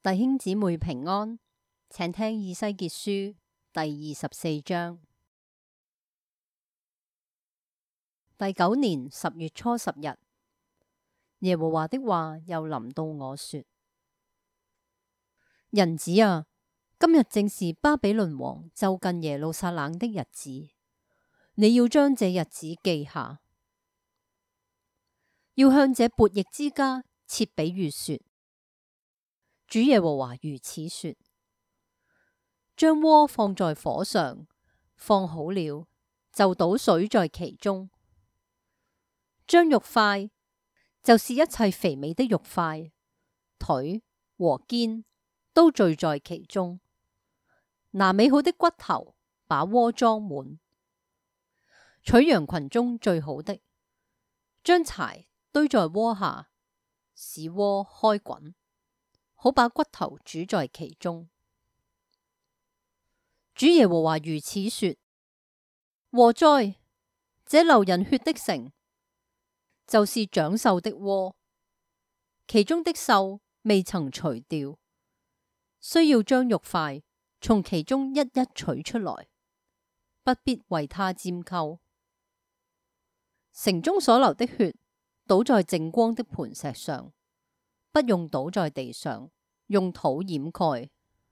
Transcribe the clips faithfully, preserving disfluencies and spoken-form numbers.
弟兄姊妹平安，請聽以西結書第二十四章。第九年十月初十日，耶和華的話又臨到我說：人子啊，今日正是巴比倫王就近耶路撒冷的日子，你要將這日子記下，要向這悖逆之家設比喻說：主耶和華如此說，將鍋放在火上，放好了，就倒水在其中，將肉塊，就是一切肥美的肉塊、腿和肩，都聚在其中，拿美好的骨頭把鍋裝滿，取羊群中最好的，將柴堆在鍋下，使鍋開滾，好把骨頭煮在其中。主耶和華如此說：禍哉！這流人血的城，就是長鏽的鍋，其中的鏽未曾除掉，需要將肉塊從其中一一取出來，不必為它拈鬮。城中所流的血，倒在淨光的磐石上，不用倒在地上，用土掩蓋。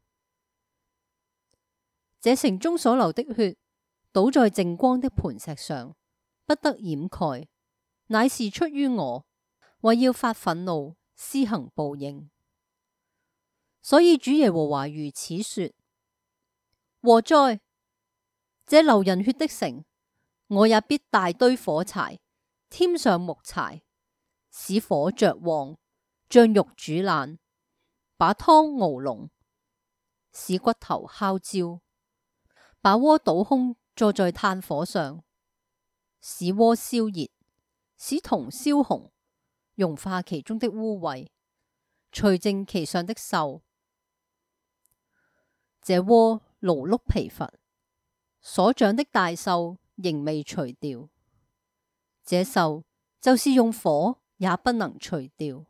這城中所流的血，倒在淨光的磐石上，不得掩蓋，乃是出於我，為要發憤怒，施行報應。所以主耶和華如此說：禍哉！這流人血的城，我也必大堆火柴，添上木柴，使火着旺，將肉煮爛，把湯熬濃，使骨頭烤焦，把鍋倒空，坐在炭火上，使鍋燒熱，使銅燒紅，融化其中的污穢，除淨其上的鏽。這鍋勞碌疲乏，所長的大鏽仍未除掉，這鏽就是用火也不能除掉。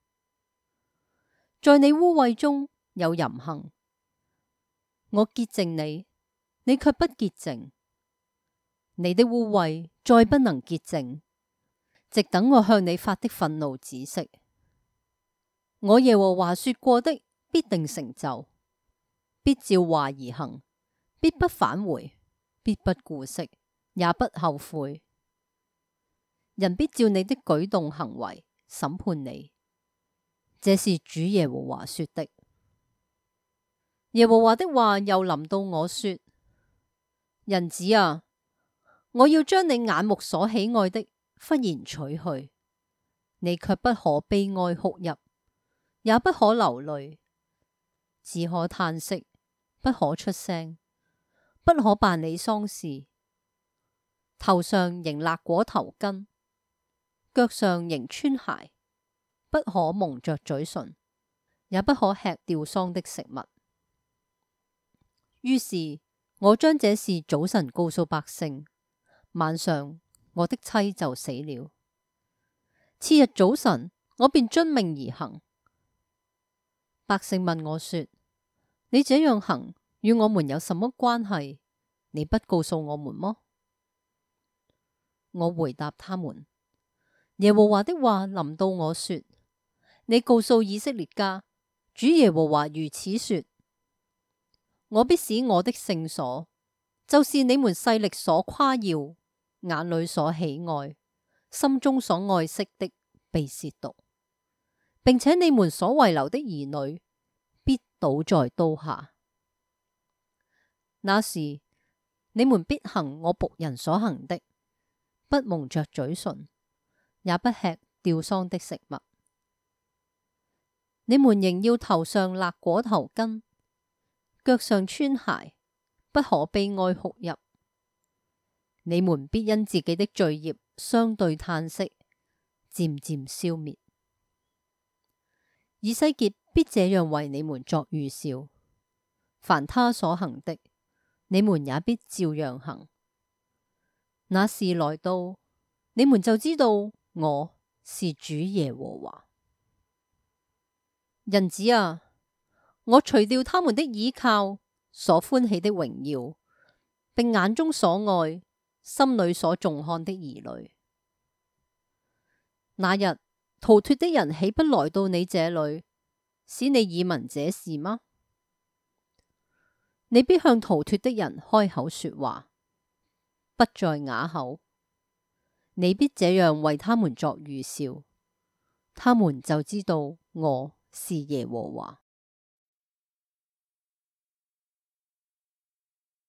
在你污穢中有淫行，我潔淨你，你卻不潔淨，你的污穢再不能潔淨，直等我向你發的憤怒止息。我耶和華說過的必定成就，必照話而行，必不返回，必不顧惜，也不後悔。人必照你的舉動行為審判你，這是主耶和華說的。耶和華的話又臨到我說：人子啊，我要將你眼目所喜愛的忽然取去，你卻不可悲哀哭泣，也不可流淚，只可嘆息，不可出聲，不可辦理喪事。頭上仍勒裹頭巾，腳上仍穿鞋，不可蒙着嘴唇，也不可吃吊喪的食物。於是我將這事早晨告訴百姓，晚上我的妻就死了。次日早晨，我便遵命而行。百姓問我說：你這樣行與我們有什麼關係？你不告訴我們麼？我回答他們：耶和華的話臨到我說，你告訴以色列家，主耶和華如此說：我必使我的聖所，就是你們勢力所誇耀、眼裏所喜愛、心中所愛惜的，被褻瀆，並且你們所遺留的兒女必倒在刀下。那時你們必行我僕人所行的，不蒙着嘴唇，也不吃吊喪的食物。你們仍要頭上勒裹頭巾，腳上穿鞋，不可悲哀哭泣。你們必因自己的罪孽相對嘆息，漸漸消滅。以西結必這樣為你們作預兆，凡他所行的，你們也必照樣行。那時來到，你們就知道我是主耶和華。人子啊， 我除掉他們的倚靠，所歡喜的榮耀，並眼中所愛，心裏所重看的兒女。那日逃脫的人豈不來到你這裏，使你耳聞這事嗎？你必向逃脫的人開口說話，不再啞口。你必這樣為他們作預兆，他們就知道我是耶和華。